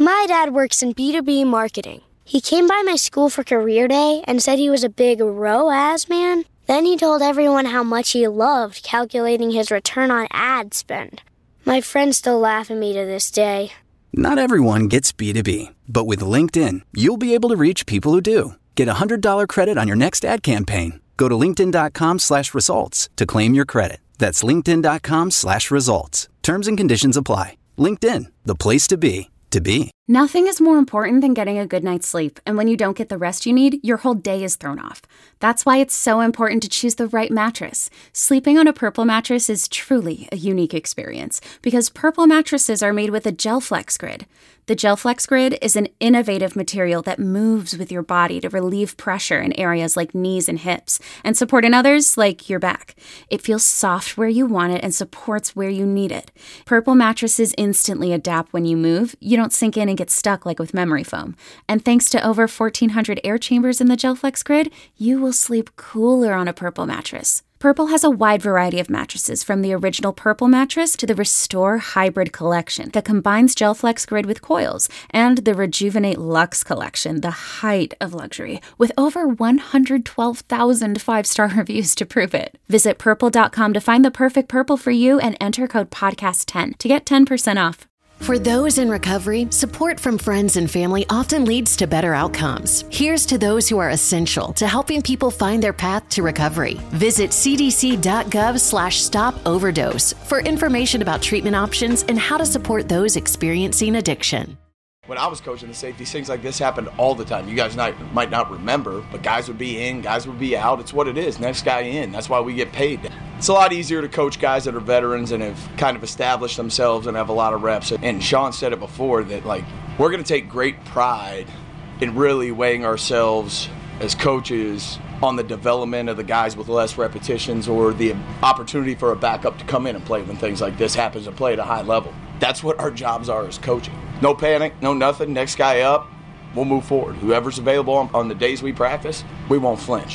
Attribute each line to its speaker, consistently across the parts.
Speaker 1: My dad works in B2B marketing. He came by my school for career day and said he was a big ROAS man. Then he told everyone how much he loved calculating his return on ad spend. My friends still laugh at me to this day.
Speaker 2: Not everyone gets B2B, but with LinkedIn, you'll be able to reach people who do. Get a $100 credit on your next ad campaign. Go to linkedin.com/results to claim your credit. That's linkedin.com/results. Terms and conditions apply. LinkedIn, the place to be, to be.
Speaker 3: Nothing is more important than getting a good night's sleep, and when you don't get the rest you need, your whole day is thrown off. That's why it's so important to choose the right mattress. Sleeping on a Purple mattress is truly a unique experience, because Purple mattresses are made with a GelFlex Grid. The GelFlex Grid is an innovative material that moves with your body to relieve pressure in areas like knees and hips, and support in others like your back. It feels soft where you want it and supports where you need it. Purple mattresses instantly adapt when you move. You don't sink in and get stuck like with memory foam. And thanks to over 1,400 air chambers in the GelFlex Grid, you will sleep cooler on a Purple mattress. Purple has a wide variety of mattresses, from the original Purple mattress to the Restore Hybrid collection that combines GelFlex Grid with coils, and the Rejuvenate Luxe collection, the height of luxury, with over 112,000 five-star reviews to prove it. Visit purple.com to find the perfect Purple for you and enter code podcast10 to get 10% off.
Speaker 4: For those in recovery, support from friends and family often leads to better outcomes. Here's to those who are essential to helping people find their path to recovery. Visit cdc.gov/stop-overdose for information about treatment options and how to support those experiencing addiction.
Speaker 5: When I was coaching the safeties, things like this happened all the time. You guys might not remember, but guys would be in, guys would be out. It's what it is. Next guy in. That's why we get paid. It's a lot easier to coach guys that are veterans and have kind of established themselves and have a lot of reps. And Sean said it before that, like, we're going to take great pride in really weighing ourselves as coaches on the development of the guys with less repetitions, or the opportunity for a backup to come in and play when things like this happens and play at a high level. That's what our jobs are as coaching. No panic, no nothing. Next guy up, we'll move forward. Whoever's available on the days we practice, we won't flinch.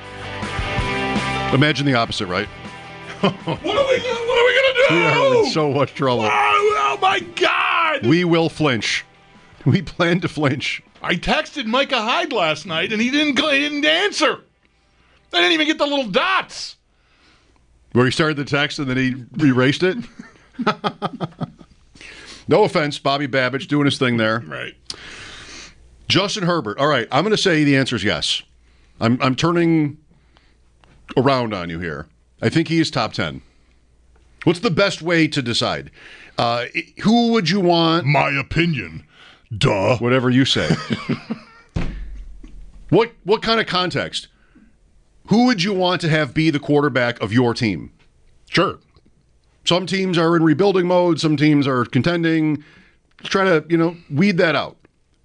Speaker 6: Imagine the opposite, right?
Speaker 7: What are we going to do?
Speaker 6: We are in so much trouble.
Speaker 7: Oh my God!
Speaker 6: We will flinch. We plan to flinch.
Speaker 7: I texted Micah Hyde last night, and he didn't answer. I didn't even get the little dots.
Speaker 6: Where he started the text and then he erased it? No offense, Bobby Babbage doing his thing there.
Speaker 7: Right.
Speaker 6: Justin Herbert. All right, I'm going to say the answer is yes. I'm turning around on you here. I think he is top 10. What's the best way to decide? Who would you want?
Speaker 7: My opinion. Duh.
Speaker 6: Whatever you say. What kind of context? Who would you want to have be the quarterback of your team?
Speaker 7: Sure.
Speaker 6: Some teams are in rebuilding mode. Some teams are contending. Let's try to, weed that out.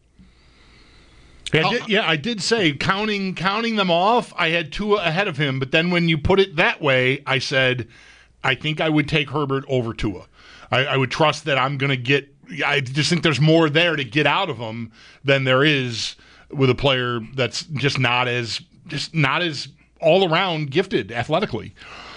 Speaker 7: I did say, counting them off, I had Tua ahead of him. But then when you put it that way, I said, I think I would take Herbert over Tua. I would trust that I'm going to get – I just think there's more there to get out of him than there is with a player that's just not as all-around gifted athletically.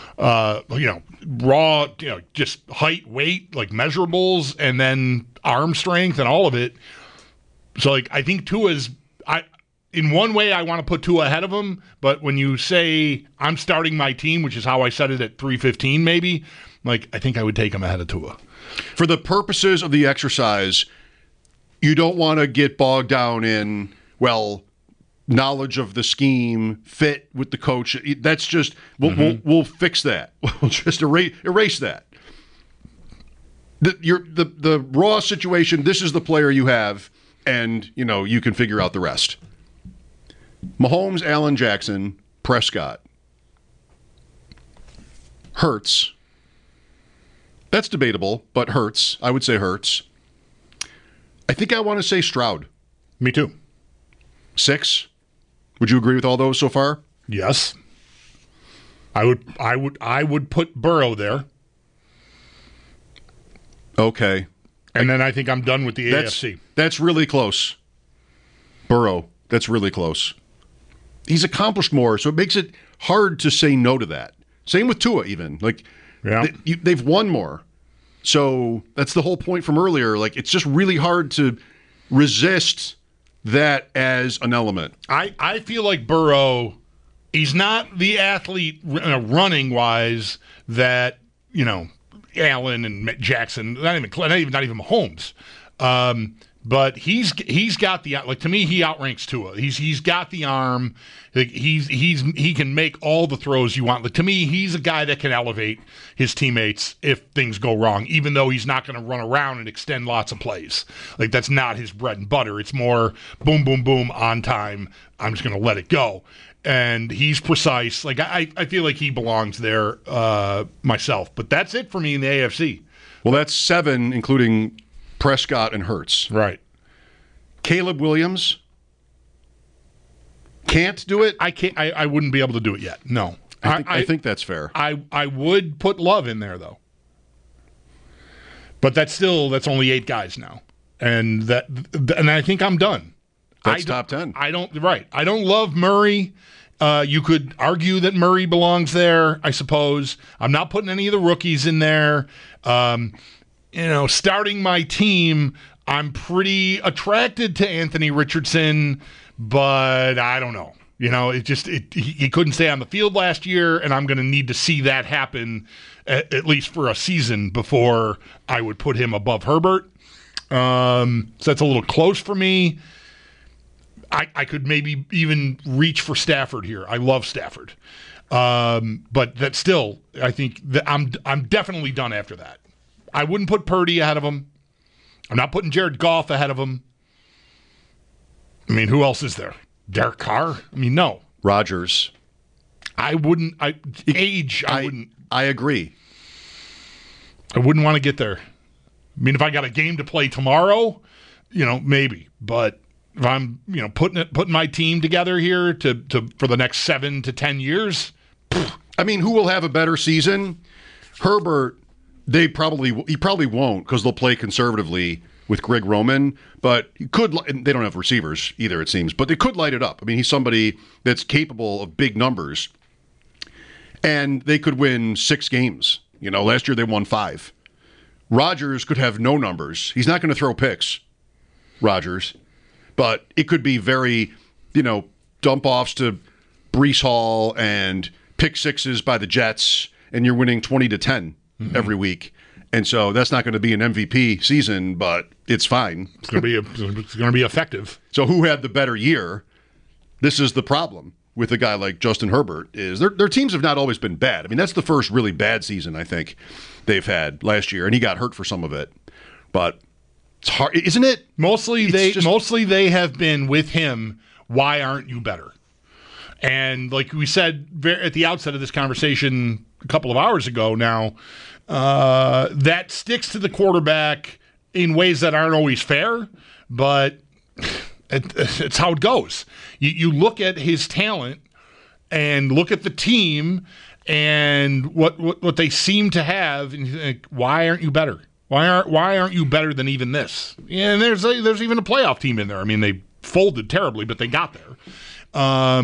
Speaker 7: Raw, just height, weight, like measurables, and then arm strength and all of it. So, I think Tua's in one way I want to put Tua ahead of him, but when you say I'm starting my team, which is how I set it at 315 maybe, I think I would take him ahead of Tua.
Speaker 6: For the purposes of the exercise, you don't want to get bogged down in, knowledge of the scheme, fit with the coach. That's just we'll fix that. We'll just erase that. The raw situation. This is the player you have, and you can figure out the rest. Mahomes, Allen, Jackson, Prescott, Hurts. That's debatable, but Hurts. I would say Hurts. I think I want to say Stroud.
Speaker 7: Me too.
Speaker 6: 6. Would you agree with all those so far?
Speaker 7: Yes. I would put Burrow there.
Speaker 6: Okay.
Speaker 7: And then I think I'm done with the AFC.
Speaker 6: That's really close. Burrow. That's really close. He's accomplished more, so it makes it hard to say no to that. Same with Tua, even. They've won more. So that's the whole point from earlier. It's just really hard to resist that as an element.
Speaker 7: I feel like Burrow, he's not the athlete running wise that, Allen and Jackson, not even Mahomes. But he's got the, to me, he outranks Tua. He's got the arm. He can make all the throws you want. To me, he's a guy that can elevate his teammates if things go wrong, even though he's not going to run around and extend lots of plays. That's not his bread and butter. It's more boom, boom, boom, on time. I'm just going to let it go. And he's precise. I feel like he belongs there myself. But that's it for me in the AFC.
Speaker 6: Well, that's 7, including Prescott and Hurts.
Speaker 7: Right.
Speaker 6: Caleb Williams can't do it?
Speaker 7: I can't. I wouldn't be able to do it yet. No.
Speaker 6: I think that's fair.
Speaker 7: I would put Love in there, though. But that's only 8 guys now. And I think I'm done.
Speaker 6: That's top 10.
Speaker 7: I don't love Murray. You could argue that Murray belongs there, I suppose. I'm not putting any of the rookies in there. Starting my team, I'm pretty attracted to Anthony Richardson, but I don't know. He couldn't stay on the field last year, and I'm going to need to see that happen at least for a season before I would put him above Herbert. So that's a little close for me. I could maybe even reach for Stafford here. I love Stafford. But that's still, I think that I'm definitely done after that. I wouldn't put Purdy ahead of him. I'm not putting Jared Goff ahead of him. I mean, who else is there? Derek Carr? I mean, no.
Speaker 6: Rodgers.
Speaker 7: I wouldn't. I wouldn't.
Speaker 6: I agree.
Speaker 7: I wouldn't want to get there. I mean, if I got a game to play tomorrow, maybe. But if I'm, putting my team together here for the next 7 to 10 years.
Speaker 6: I mean, who will have a better season? Herbert. He probably won't because they'll play conservatively with Greg Roman, but he could. And they don't have receivers either, it seems, but they could light it up. I mean, he's somebody that's capable of big numbers, and they could win 6 games. Last year they won 5. Rodgers could have no numbers. He's not going to throw picks, Rodgers, but it could be very, dump offs to Breece Hall and pick sixes by the Jets, and you're winning 20-10. Every week, and so that's not going to be an MVP season, but it's fine.
Speaker 7: It's going to be effective.
Speaker 6: So who had the better year? This is the problem with a guy like Justin Herbert is their teams have not always been bad. I mean, that's the first really bad season I think they've had last year, and he got hurt for some of it. But it's hard, isn't it?
Speaker 7: Mostly they have been with him. Why aren't you better? And like we said at the outset of this conversation a couple of hours ago now, that sticks to the quarterback in ways that aren't always fair, but it's how it goes. You look at his talent and look at the team and what they seem to have, and you think, why aren't you better? Why aren't you better than even this? Yeah, and there's even a playoff team in there. I mean, they folded terribly, but they got there.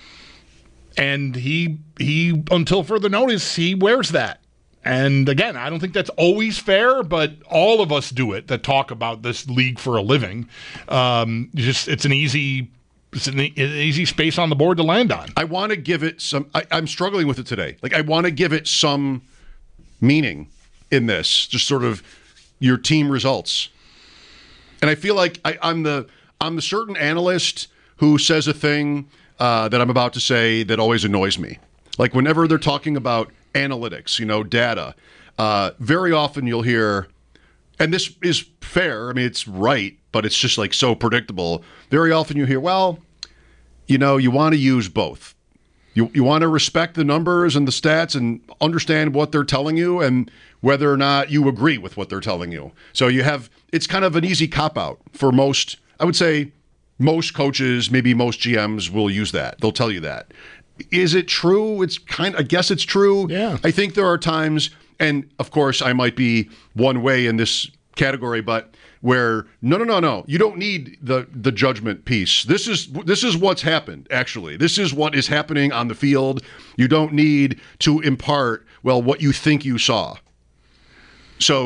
Speaker 7: And he until further notice, he wears that. And again, I don't think that's always fair, but all of us do it that talk about this league for a living. It's an easy space on the board to land on.
Speaker 6: I want to give it some. I'm struggling with it today. I want to give it some meaning in this, just sort of your team results. And I feel like I'm the certain analyst who says a thing that I'm about to say that always annoys me. Like whenever they're talking about analytics, data, very often you'll hear, and this is fair, I mean, it's right, but it's just so predictable. Very often you hear, well, you want to use both. You want to respect the numbers and the stats and understand what they're telling you and whether or not you agree with what they're telling you. So it's kind of an easy cop-out for most, I would say most coaches, maybe most GMs will use that. They'll tell you that. Is it true? I guess it's true.
Speaker 7: Yeah.
Speaker 6: I think there are times, and of course I might be one way in this category, but where no, you don't need the judgment piece. This is what's happened, actually. This is what is happening on the field. You don't need to impart, what you think you saw. So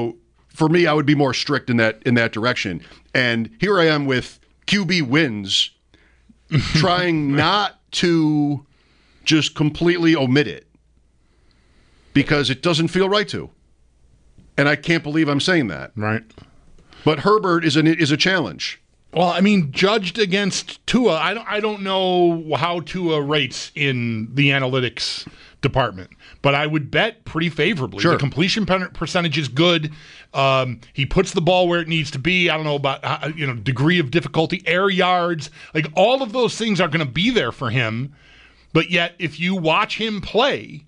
Speaker 6: for me, I would be more strict in that direction. And here I am with QB wins, trying not to just completely omit it because it doesn't feel right to. And I can't believe I'm saying that.
Speaker 7: Right.
Speaker 6: But Herbert is a challenge.
Speaker 7: Well, I mean, judged against Tua, I don't know how Tua rates in the analytics department, but I would bet pretty favorably.
Speaker 6: Sure.
Speaker 7: The completion percentage is good. He puts the ball where it needs to be. I don't know about degree of difficulty, air yards, like all of those things are going to be there for him. But yet, if you watch him play,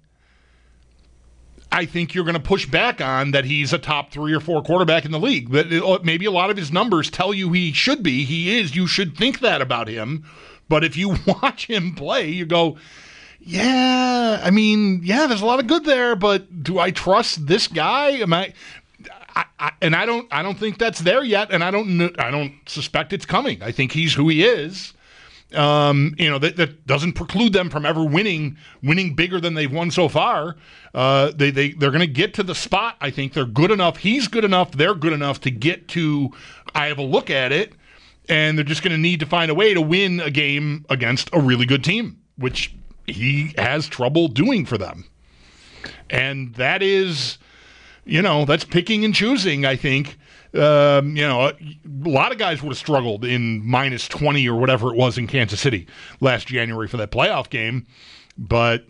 Speaker 7: I think you're going to push back on that he's a top 3 or 4 quarterback in the league. But maybe a lot of his numbers tell you he should be. He is. You should think that about him. But if you watch him play, you go, yeah, there's a lot of good there, but do I trust this guy? I don't think that's there yet, and I don't suspect it's coming. I think he's who he is. That doesn't preclude them from ever winning bigger than they've won so far. They're going to get to the spot. I think they're good enough. He's good enough. They're good enough to get to. I have a look at it, and they're just going to need to find a way to win a game against a really good team, which he has trouble doing for them. And that is, that's picking and choosing. I think. A lot of guys would have struggled in minus 20 or whatever it was in Kansas City last January for that playoff game, but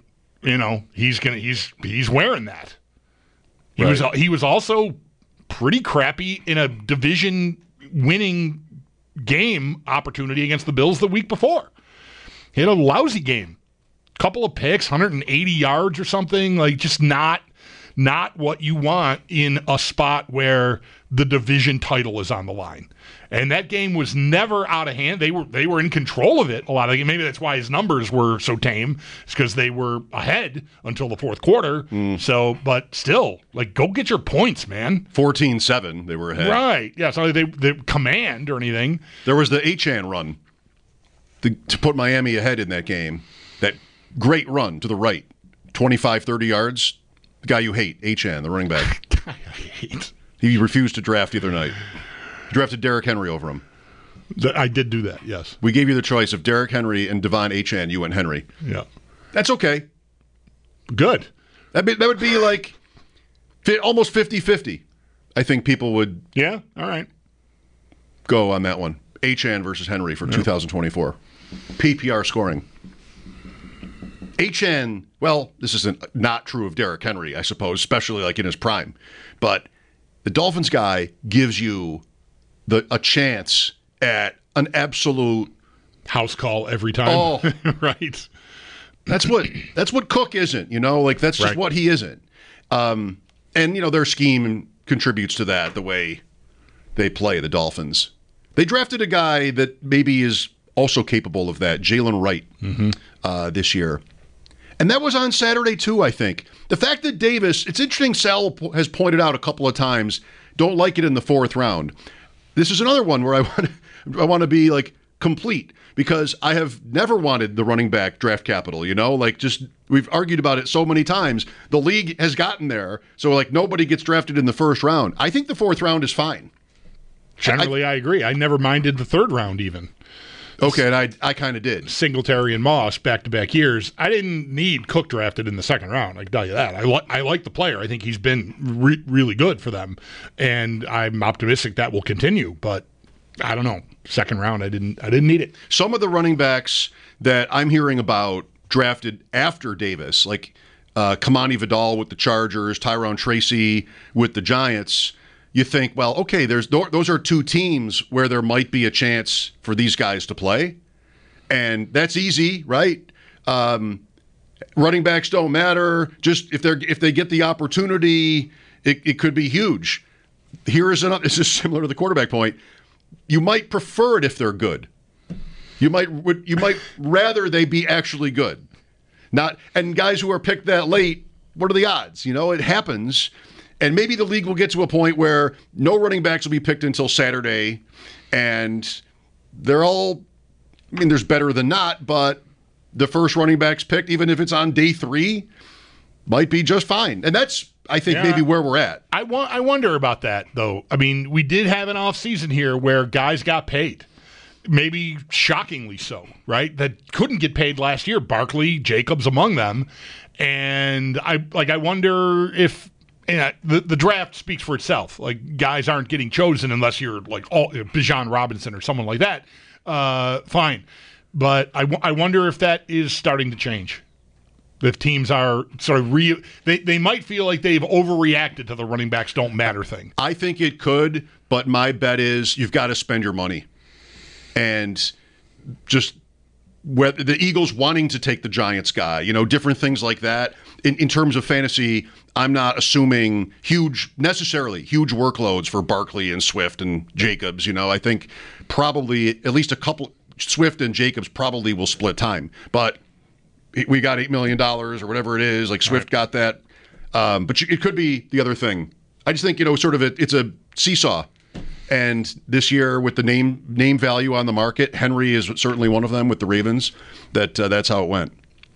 Speaker 7: he's wearing that. He was also pretty crappy in a division winning game opportunity against the Bills the week before. He had a lousy game, couple of picks, 180 yards or something, like just not what you want in a spot where the division title is on the line. And that game was never out of hand. They were in control of it a lot of it. Maybe that's why his numbers were so tame. It's because they were ahead until the fourth quarter. So, but still, go get your points, man.
Speaker 6: 14-7, they were ahead.
Speaker 7: Right. Yeah, so they command or anything.
Speaker 6: There was the Achane run to put Miami ahead in that game. That great run to the right, 25, 30 yards. The guy you hate, Achane, the running back.
Speaker 7: I hate.
Speaker 6: He refused to draft the other night. He drafted Derrick Henry over him.
Speaker 7: I did do that, yes.
Speaker 6: We gave you the choice of Derrick Henry and Devon Achane. You went Henry.
Speaker 7: Yeah.
Speaker 6: That's okay.
Speaker 7: Good.
Speaker 6: That would be like almost 50-50. I think people would
Speaker 7: all right.
Speaker 6: Go on that one. Achane versus Henry for 2024. PPR scoring. Achane, well, this isn't not true of Derrick Henry, I suppose, especially in his prime. But the Dolphins guy gives you a chance at an absolute
Speaker 7: house call every time.
Speaker 6: Oh,
Speaker 7: right.
Speaker 6: That's what Cook isn't. That's just what he isn't. And their scheme contributes to that. The way they play, the Dolphins. They drafted a guy that maybe is also capable of that, Jalen Wright, this year. And that was on Saturday, too, I think. The fact that Davis, it's interesting, Sal has pointed out a couple of times, don't like it in the 4th round. This is another one where I want to be, complete, because I have never wanted the running back draft capital, we've argued about it so many times. The league has gotten there, so, nobody gets drafted in the 1st round. I think the 4th round is fine.
Speaker 7: Generally, I agree. I never minded the 3rd round, even.
Speaker 6: Okay, and I kind of did.
Speaker 7: Singletary and Moss back-to-back years. I didn't need Cook drafted in the 2nd round. I can tell you that. I like the player. I think he's been really good for them, and I'm optimistic that will continue. But I don't know. 2nd round, I didn't need it.
Speaker 6: Some of the running backs that I'm hearing about drafted after Davis, like Kamani Vidal with the Chargers, Tyrone Tracy with the Giants. You think, well, okay, those are 2 teams where there might be a chance for these guys to play, and that's easy, right? Running backs don't matter. Just if they get the opportunity, it could be huge. This is similar to the quarterback point. You might prefer it if they're good. You might rather they be actually good. And guys who are picked that late, what are the odds? It happens. And maybe the league will get to a point where no running backs will be picked until Saturday, and they're all, there's better than not, but the first running backs picked, even if it's on day 3, might be just fine. And that's I think, maybe where we're at.
Speaker 7: I wonder about that, though. I mean, we did have an off season here where guys got paid. Maybe shockingly so, right? That couldn't get paid last year. Barkley, Jacobs among them. And I wonder if the draft speaks for itself. Like, guys aren't getting chosen unless you're like Bijan Robinson or someone like that. Fine. But I wonder if that is starting to change. If teams are sort of they might feel like they've overreacted to the running backs don't matter thing.
Speaker 6: I think it could, but my bet is you've got to spend your money. And just whether the Eagles wanting to take the Giants guy, different things like that. In terms of fantasy, I'm not assuming necessarily huge workloads for Barkley and Swift and Jacobs. I think probably at least a couple, Swift and Jacobs probably will split time. But we got $8 million or whatever it is. Like Swift got that. But it could be the other thing. I just think, sort of it's a seesaw. And this year with the name value on the market, Henry is certainly one of them with the Ravens. That's how it went.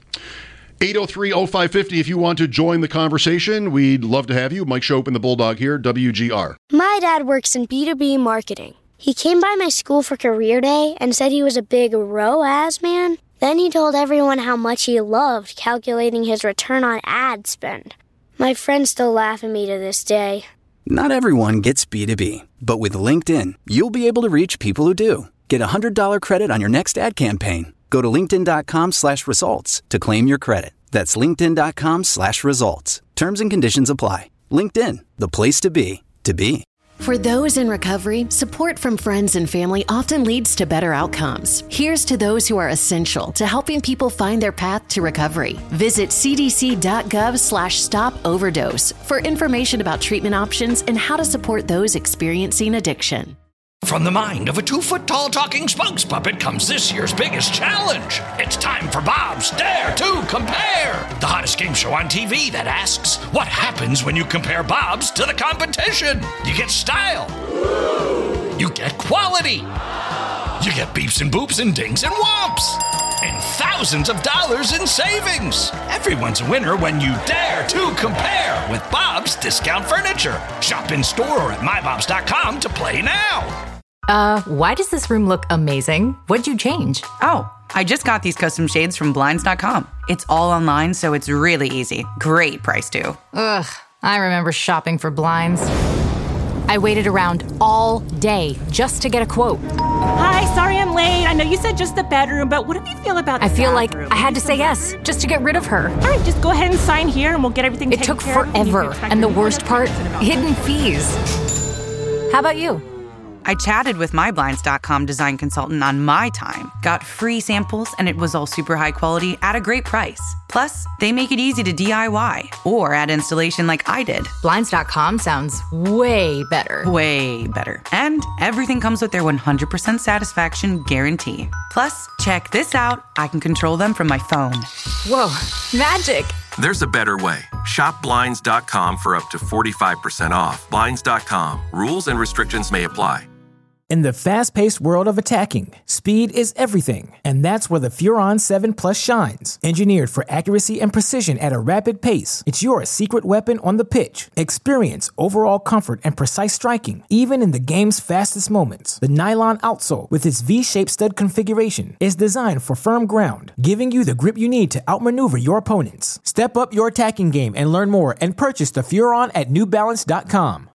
Speaker 6: 803-0550 if you want to join the conversation. We'd love to have you. Mike Schopp and the Bulldog here, WGR.
Speaker 1: My dad works in B2B marketing. He came by my school for career day and said he was a big ROAS man. Then he told everyone how much he loved calculating his return on ad spend. My friends still laugh at me to this day.
Speaker 2: Not everyone gets B2B, but with LinkedIn, you'll be able to reach people who do. Get a $100 credit on your next ad campaign. Go to linkedin.com/results to claim your credit. That's linkedin.com/results. Terms and conditions apply. LinkedIn, the place to be, to be.
Speaker 4: For those in recovery, support from friends and family often leads to better outcomes. Here's to those who are essential to helping people find their path to recovery. Visit cdc.gov/stop-overdose for information about treatment options and how to support those experiencing addiction.
Speaker 8: From the mind of a 2-foot-tall talking spokes puppet comes this year's biggest challenge. It's time for Bob's Dare to Compare, the hottest game show on TV that asks, what happens when you compare Bob's to the competition? You get style. You get quality. You get beeps and boops and dings and whomps. And thousands of dollars in savings. Everyone's a winner when you dare to compare with Bob's Discount Furniture. Shop in store or at mybobs.com to play now.
Speaker 9: Why does this room look amazing? What'd you change?
Speaker 10: Oh, I just got these custom shades from Blinds.com. It's all online, so it's really easy. Great price, too.
Speaker 9: Ugh, I remember shopping for blinds. I waited around all day just to get a quote.
Speaker 11: Hi, sorry I'm late. I know you said just the bedroom, but what do you feel about the
Speaker 9: I feel
Speaker 11: bathroom?
Speaker 9: like I had to say yes just to get rid of her.
Speaker 11: All right, just go ahead and sign here and we'll get everything taken care of.
Speaker 9: It took forever, and the worst part, hidden fees. How about you?
Speaker 10: I chatted with my Blinds.com design consultant on my time, got free samples, and it was all super high quality at a great price. Plus, they make it easy to DIY or add installation like I did.
Speaker 9: Blinds.com sounds way better.
Speaker 10: Way better. And everything comes with their 100% satisfaction guarantee. Plus, check this out. I can control them from my phone.
Speaker 9: Whoa, magic.
Speaker 12: There's a better way. Shop Blinds.com for up to 45% off. Blinds.com. Rules and restrictions may apply.
Speaker 13: In the fast-paced world of attacking, speed is everything, and that's where the Furon 7 Plus shines. Engineered for accuracy and precision at a rapid pace, it's your secret weapon on the pitch. Experience overall comfort and precise striking, even in the game's fastest moments. The nylon outsole, with its V-shaped stud configuration, is designed for firm ground, giving you the grip you need to outmaneuver your opponents. Step up your attacking game and learn more and purchase the Furon at NewBalance.com.